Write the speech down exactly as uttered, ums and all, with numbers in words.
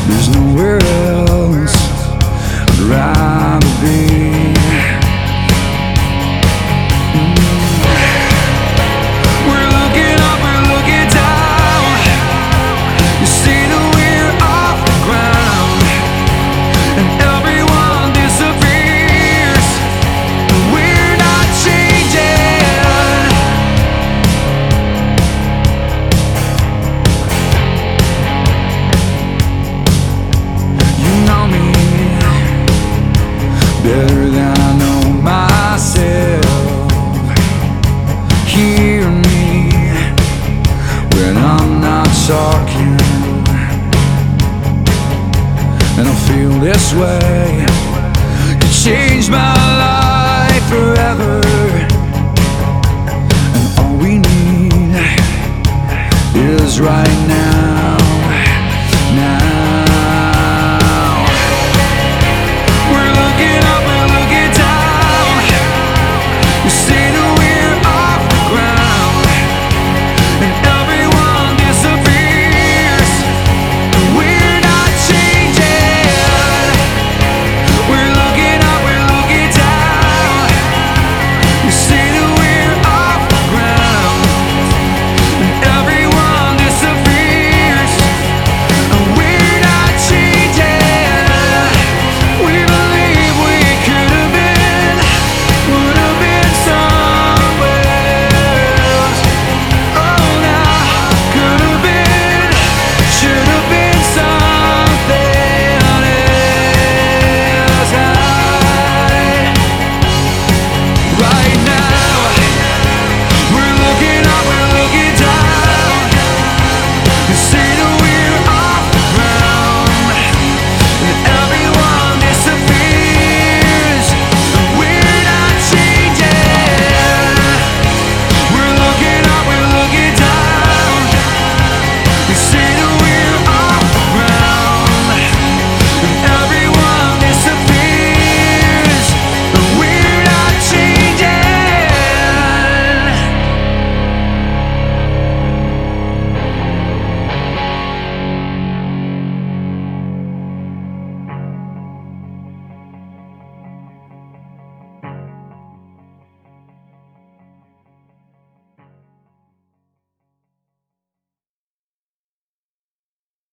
There's nowhere else I'd rather be. We're looking up, we're looking down. You see that we're off the ground, and everyone disappears, and we're not changing. You know me better than I know myself. Hear me when I'm not talking, and I feel this way. You changed my life forever, and all we need is right now.